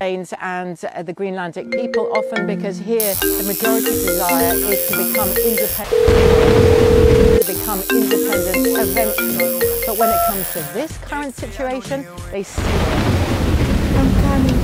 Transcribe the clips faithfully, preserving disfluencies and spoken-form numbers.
and uh, the Greenlandic people, often because here the majority desire is to become independent, to become independent eventually. But when it comes to this current situation, they see. I'm coming.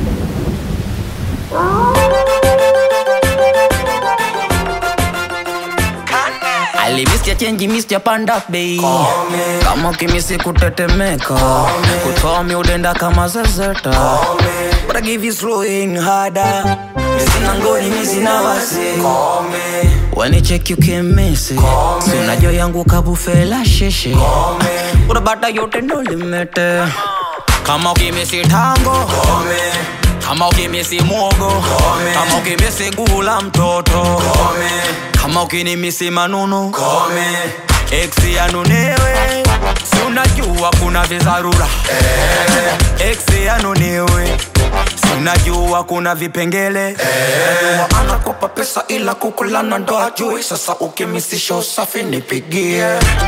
Alivistia chenji mistia panda bei. Kama kimisi kutetemeka, kutomi udenda kama zezeta. But I give you slowing harder. Misina ngoni misina wasi. When you check you can't miss it. Suna jo yangu kabufela sheshe. Urabata yote no limit. Kama kimisi tango, kama ukimisi mwogo, kama ukimisi gula mtoto, kama ukinimisi manunu, eksi anunewe, si unajua kuna vizarura. Eksi anunewe, si unajua kuna vipengele. Najua anakopa pesa ila kukulana ndo ajui. Sasa ukimisi show safi nipigie.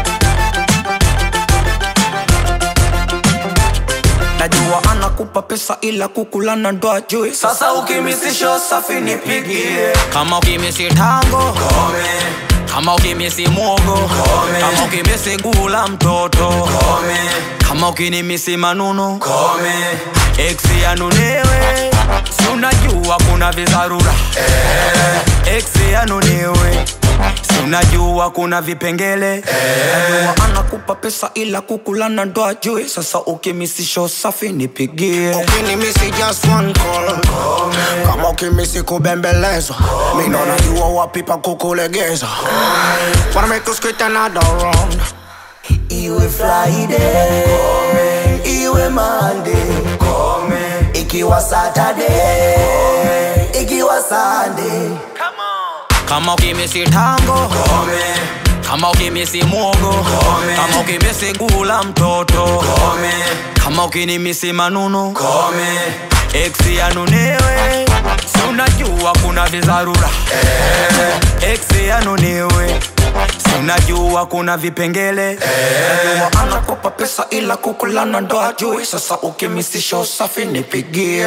Najua anakupa pesa ila kukulana ndo ajui. Sasa ukimisi show safi nipigie. Kama ukimisi tango, kama ukimisi mwogo, kama ukimisi gula mtoto, kama ukinimisi manunu, eksi anunewe, si unajua kuna vizarura. Eksi anunewe, si unajua kuna vipengele. Najua anakupa pesa ila kukulana ndo ajui. Sasa ukimisi show safi nipigie. Ukinimisi just one call. Kama ukimisi kubembelezwa, mimi najua wapi pa kukulegeza. Wanna make us quit another round. Iwe Friday, iwe Monday, ikiwa Saturday, ikiwa Sunday. Kama ukimisi tango, kama ukimisi mwogo, kama ukimisi gula mtoto, kama ukinimisi manunu, eksi anunewe, si unajua kuna vizarura. Eksi anunewe, si unajua kuna vipengele. Najua anakopa pesa ila kukulana ndo ajui. Sasa ukimisi show safi nipigie.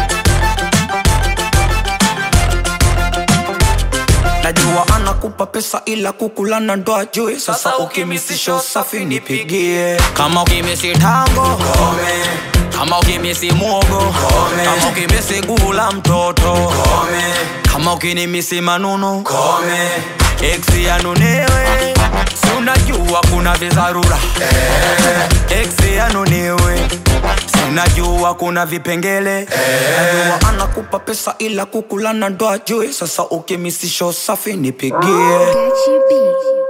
Najua anakupa pesa ila kukulana ndo ajui. Sasa ukimisi show safi nipigie. Kama ukimisi tango, kama ukimisi mwogo, kama ukimisi gula mtoto, kama ukinimisi manunu, eksi anunewe, si unajua kuna vizarura. Eksi anunewe, si unajua kuna vipengele. Najua anakupa pesa ila kukulana ndo ajui. Sasa ukimisi show safi nipigie.